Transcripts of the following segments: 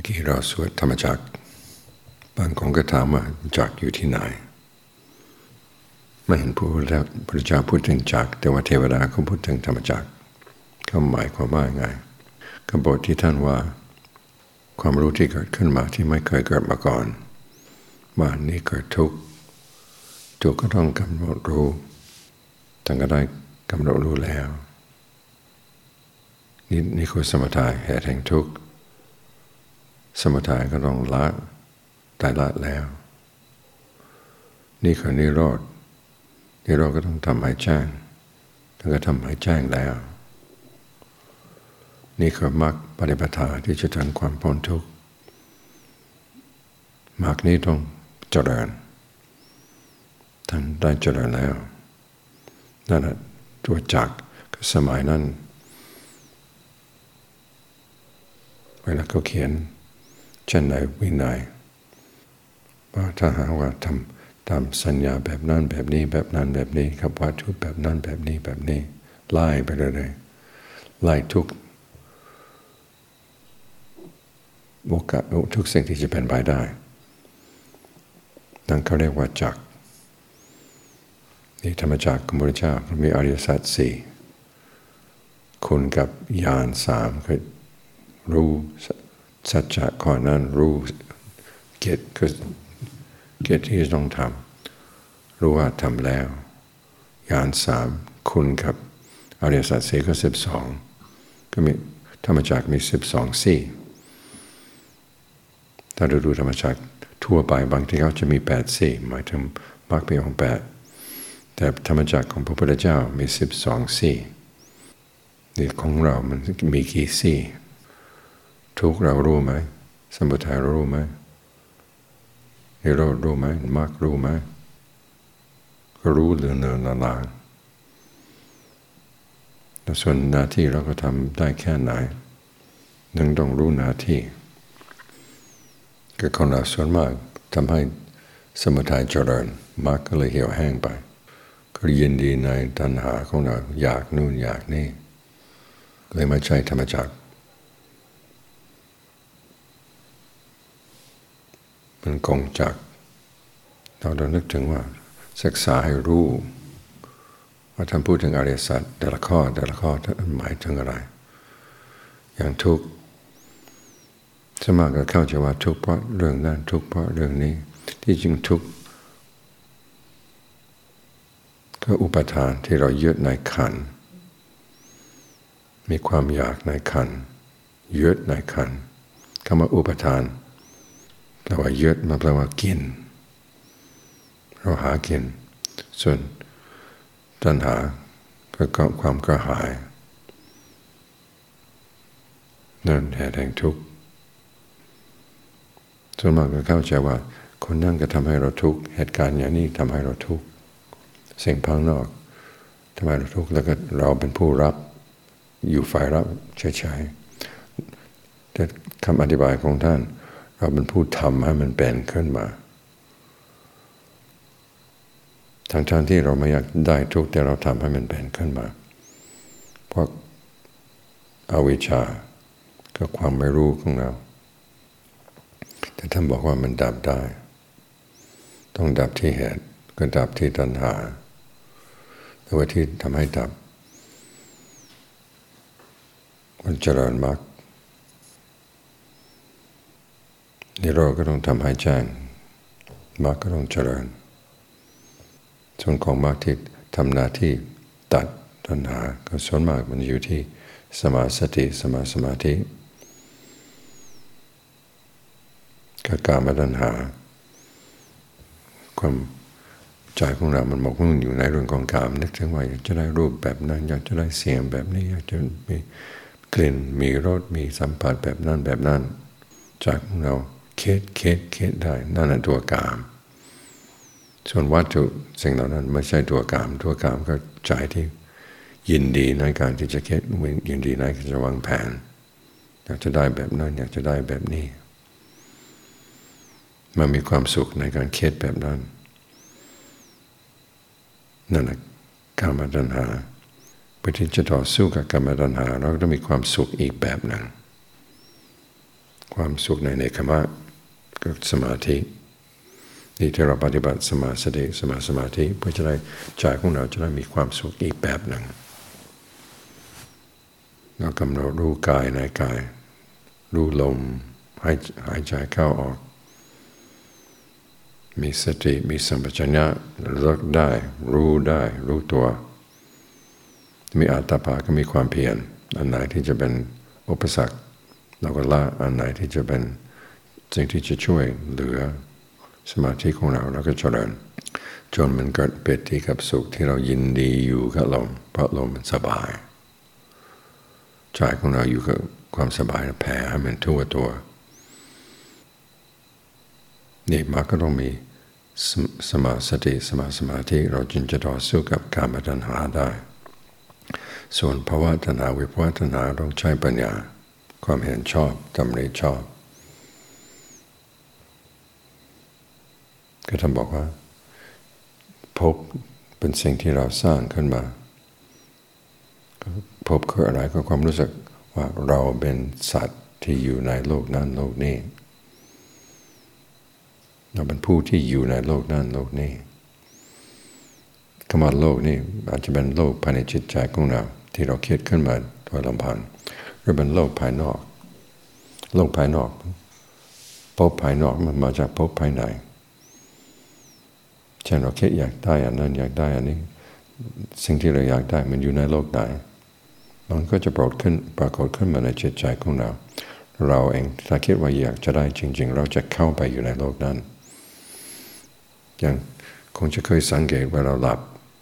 กี้เราสวดธรรมจักรบางคนก็ถามว่าจักรอยู่ที่ไหนไม่เห็นพระพุทธเจ้าพูดถึงจักรแต่ว่าเทวดาเขาพูดถึงธรรมจักรเขาหมายความว่าไงกบฏที่ท่านว่าความรู้ที่เกิดขึ้นมาที่ไม่เคยเกิดมาก่อนว่านี่เกิดทุกข์ก็ต้องกำหนดรู้ท่านก็ได้กำหนดรู้แล้วนี่คือสมุทัยเหตุแห่งทุกข์สมุทัยก็ต้องละได้ละแล้วนี่คือนิโรธก็ต้องทำให้แจ้งท่านก็ทำให้แจ้งแล้วนี่คือมรรคปฏิปทาที่จะถึงความพ้นทุกข์มรรคนี้ต้องเจริญท่านได้เจริญแล้วนั่นแหละตัวจักรสมัยนั้นเวลาเขาเขียนเช่นในวินัยว่าถ้าหาว่าทำตามสัญญาแบบนั้นแบบนี้แบบนั้นแบบนี้ครับวัตถุแบบนั้นแบบนี้แบบนี้ไล่ไปเลยไล่ทุกโอกาสทุกสิ่งที่จะเป็นไปได้นั่นเขาเรียกว่าจักรนี่ธรรมจักรของพระพุทธเจ้ามีอริยสัจสี่คุณกับญาณสามคือรู้สัจจะข้อนั้นรู้เกียรติคือเกียรติที่ต้องทำรู้ว่าทำแล้วญาณสามคุณกับอริยสัจสี่ก็12ก็มีธรรมจักรมี12สี่ถ้าเราดูธรรมจักรทั่วไปบางทีเขาจะมี8สี่หมายถึงมรรคมีองค์8แต่ธรรมจักรของพระพุทธเจ้ามี12สี่นี่ของเรามันมีกี่สี่ทุกเรารู้ไหมสมุทัยเรารู้ไหมนิโรธรู้ไหมมรรครู้ไหมก็รู้เรื่องลางแต่ส่วนหน้าที่เราก็ทำได้แค่ไหนนึงต้องรู้หน้าที่ก็คนเราส่วนมากทำให้สมุทัยเจริญมรรคก็เลยเหี่ยวแห้งไปก็ยินดีในตัณหาของเราอยากนู่นอยากนี่เลยไม่ใช่ธรรมจักรมันกงจักรเราต้องนึกถึงว่าศึกษาให้รู้ว่าท่านพูดถึงอริยสัจแต่ละข้อท่านหมายถึงอะไรอย่างทุกข์สมากก็เข้าใจว่าทุกข์เพราะเรื่องนั้นทุกข์เพราะเรื่องนี้ที่จริงทุกข์ก็อุปทานที่เรายึดในขันธ์มีความอยากในขันธ์ยึดในขันธ์คำว่าอุปทานแปลว่ายึดมาแปลว่ากินเราหากินส่วนตัณหาก็ความกระหายนั่นเหตุแห่งทุกข์ส่วนมากก็เข้าใจว่าคนนั่นก็ทำให้เราทุกข์เหตุการณ์อย่างนี้ทำให้เราทุกข์สิ่งภายนอกทำให้เราทุกข์แล้วก็เราเป็นผู้รับอยู่ฝ่ายรับเฉยๆแต่คำอธิบายของท่านเราเป็นผู้ทำให้มันเป็นขึ้นมาทั้งที่เราไม่อยากได้ทุกข์แต่เราทำให้มันเป็นขึ้นมาเพราะอวิชชาก็ความไม่รู้ของเราแต่ท่านบอกว่ามันดับได้ต้องดับที่เหตุก็ดับที่ตัณหาแต่ว่าที่ทำให้ดับมันเจริญมรรคนิโรธก็ต้องทำให้แจ้งมรรคก็ต้องเจริญส่วนของมรรคที่ทำหน้าที่ตัดตัณหาก็ส่วนมากมันอยู่ที่สมาสติสมาธิกับกามตัณหาความใจของเรามันหมกมุ่นอยู่ในเรื่องของกามนึกถึงว่าอยากจะได้รูปแบบนั้นอยากจะได้เสียงแบบนี้อยากจะมีกลิ่นมีรสมีสัมผัสแบบนั้นใจของเราคิดได้นั่นแหละตัวกามส่วนวัตถุสิ่งเหล่านั้นไม่ใช่ตัวกามก็ใจที่ยินดีในการที่จะคิดยินดีในการจะวางแผนอยากจะได้แบบนั้นอยากจะได้แบบนี้มันมีความสุขในการคิดแบบนั้นนั่นแหละกามตัณหาเพื่อที่จะต่อสู้กับกามตัณหาเราต้องมีความสุขอีกแบบหนึ่งคความสุขในเนกขมะก็สมาธินี่ที่เราปฏิบัติสมาสติสมาธิเพื่อจะได้ใจของเราจะได้มีความสุขอีกแบบหนึ่งเรากำหนดรู้กายในกายรู้ลมหายใจเข้าออกมีสติมีสัมปชัญญะเลิกได้รู้ตัวมีอัตตาภาก็มีความเพียรอันไหนที่จะเป็นอุปสรรคเราก็ละอันไหนที่จะเป็นสิ่งที่จะช่วยเหลือสมาธิของเราก็เจริญจนมันเกิดปิติกับสุขที่เรายินดีอยู่กับลมเพราะลมมันสบายใจของเราอยู่กับความสบายแผ่ให้มันทั่วตัวนี่มันก็ต้องมีสมาสติสมาธิเราจึงจะต่อสู้กับกามตัณหาได้ส่วนภวตัณหาวิภวตัณหาต้องใช้ปัญญาความเห็นชอบตำหนิชอบก็ท่านบอกว่าภพเป็นสิ่งที่เราสร้างขึ้นมาภพคืออะไรก็ความรู้สึกว่าเราเป็นสัตว์ที่อยู่ในโลกนั้นโลกนี้เราเป็นผู้ที่อยู่ในโลกนั้นโลกนี้คำว่าโลกนี้อาจจะเป็นโลกภายในจิตใจของเราที่เราคิดขึ้นมาโดยลำพังหรือเป็นโลกภายนอกโลกภายนอกภพภายนอกมันมาจากภพภายในเช่นเราคิดอยากได้อันนั้นอยากได้อันนี้สิ่งที่เราอยากได้มันอยู่ในโลกไหนมันก็จะปรากฏขึ้นมาในจิตใจของเราเองถ้าคิดว่าอยากจะได้จริงๆเราจะเข้าไปอยู่ในโลกนั้นอย่างคงจะเคยสังเกตว่าเราหลับ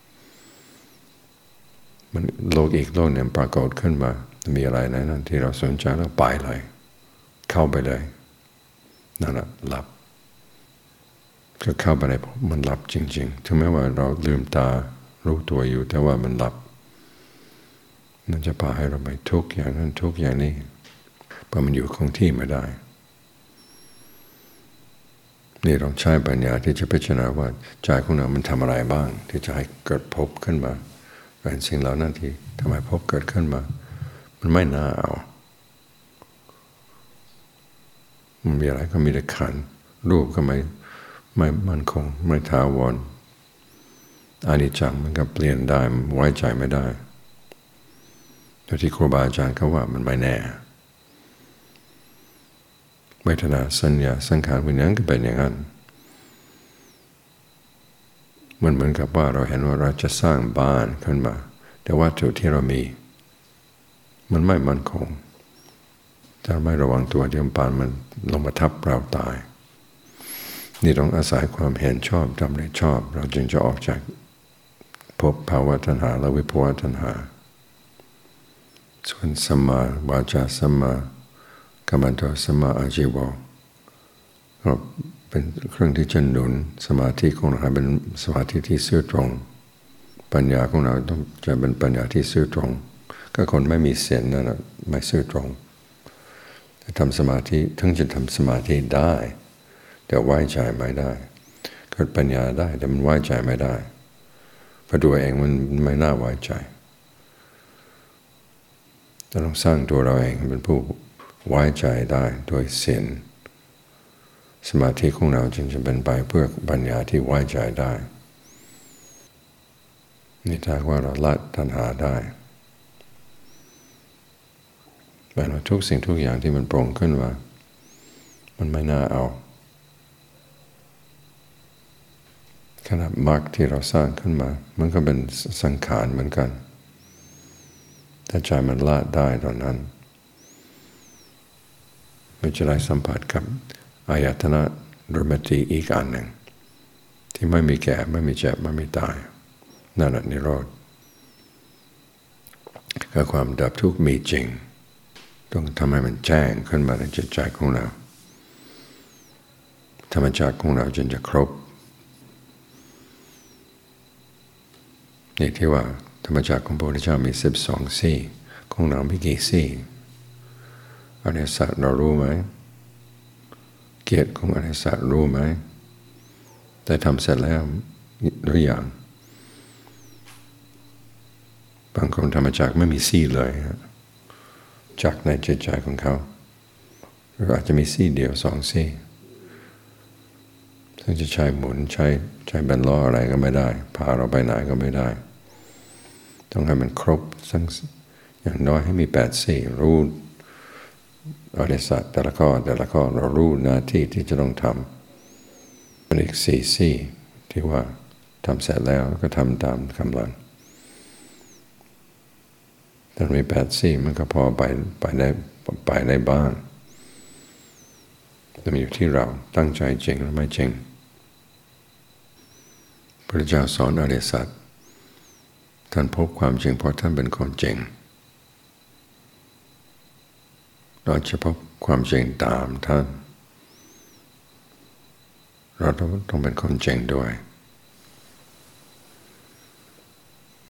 มันโลกอีกโลกหนึ่งปรากฏขึ้นมามีอะไรในนั้นที่เราสนใจแล้วไปเลยเข้าไปเลยนั่นแหละหลับก็เข้าไปในมันหลับจริงๆถึงแม้ว่าเราลืมตารู้ตัวอยู่แต่ว่ามันหลับมันจะพาให้เราไปทุกข์อย่างนั้นทุกข์อย่างนี้เพราะมันอยู่คงที่ไม่ได้นี่ต้องใช้ปัญญาที่จะพิจารณาว่าใจของเรามันทำอะไรบ้างที่จะให้เกิดภพขึ้นมาเป็นสิ่งเหล่านั้นที่ทำให้ภพเกิดขึ้นมามันไม่น่าเอามันมีอะไรก็มีแต่ขันธ์รูปก็ไม่มั่นคงไม่ถาวรอนิจจังมันก็เปลี่ยนได้ไว้ใจไม่ได้โดยที่ครูบาอาจารย์เขาว่ามันไม่แน่เวทนาสัญญาสังขารวิญญาณก็เป็นอย่างนั้นมันเหมือนกับว่าเราเห็นว่าเราจะสร้างบ้านขึ้นมาแต่วัตถุที่เรามีมันไม่มั่นคงถ้าไม่ระวังตัวเดี๋ยวปานมันลงมาทับเราตายนี่ต้องอาศัยความเห็นชอบจำได้ชอบเราจึงจะออกจากภพภาวะตัณหาและวิภวตัณหาส่วนสัมมาวาจาสัมมากัมมันโตสัมมาอาชีวะก็เป็นเครื่องที่จะหนุนสมาธิของเราเป็นสมาธิที่ซื่อตรงปัญญาของเราต้องจะเป็นปัญญาที่ซื่อตรงก็คนไม่มีเสียงนั่นแหละไม่ซื่อตรงทำสมาธิถึงจะทำสมาธิได้แต่ไว้ใจไม่ได้เกิดปัญญาได้แต่มันไว้ใจไม่ได้เพราะตัวเองมันไม่น่าไว้ใจต้องสร้างตัวเราเองเป็นผู้ไว้ใจได้โดยศีลสมาธิของเราจึงจะเป็นไปเพื่อปัญญาที่ไว้ใจได้นี่ถ้าว่าเราละตัณหาได้แปลว่าทุกสิ่งทุกอย่างที่มันโปร่งขึ้นว่ามันไม่น่าเอาขณะมรรคที่เราสร้างขึ้นมามันก็เป็นสังขารเหมือนกันถ้าใจมันละได้ตอนนั้นมันจะได้สัมผัสกับอายตนะดรมติอีกอันหนึ่งที่ไม่มีแก่ไม่มีเจ็บไม่มีตายนั่นแหละนิโรธก็ความดับทุกข์มีจริงต้องทำให้มันแจ้งขึ้นมาในจิตใจของเราธรรมชาติของเราจึงจะครบนี่ที่ว่าธรรมชาติของพระพุทธเจ้ามี12ซี่ของเรามีกี่ซี่อริยสัจเรารู้ไหมเกียรติของอริยสัจรู้ไหมแต่ทำเสร็จแล้วหรือยังบางคนธรรมจักรไม่มีซี่เลยจักในจิตใจของเขาหรืออาจจะมีซี่เดียวสองซี่ซึ่งจะใช้หมุนใช้แบนล้ออะไรก็ไม่ได้พาเราไปไหนก็ไม่ได้ต้องให้มันครบสักอย่างน้อยให้มี8ซี่รู้อริยสัจแต่ละข้อเรารู้หน้าที่ที่จะต้องทำเป็นอีก4ซี่ที่ว่าทำเสร็จแล้วก็ทำตามกำลังถ้ามี8ซี่มันก็พอไปได้บ้างแต่มันอยู่ที่เราตั้งใจจริงหรือไม่จริงพระเจ้าสอนอริยสัจท่านพบความจริงเพราะท่านเป็นคนจริงเราจะพบความจริงตามท่านเราต้องเป็นคนจริงด้วย